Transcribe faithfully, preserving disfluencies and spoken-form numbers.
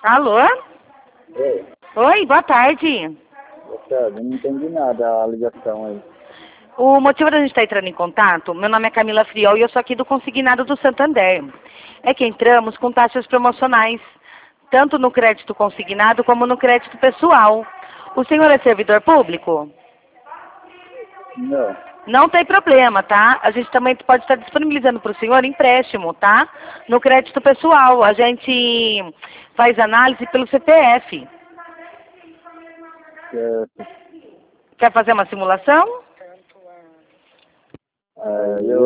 Alô? Oi, Oi, boa tarde. boa tarde. Eu não entendi nada a ligação aí. O motivo da gente estar entrando em contato, meu nome é Camila Friol e eu sou aqui do Consignado do Santander. É que entramos com taxas promocionais, tanto no crédito consignado como no crédito pessoal. O senhor é servidor público? Não. Não tem problema, tá? A gente também pode estar disponibilizando para o senhor empréstimo, tá? No crédito pessoal. A gente faz análise pelo C P F. Certo. Quer fazer uma simulação? É, eu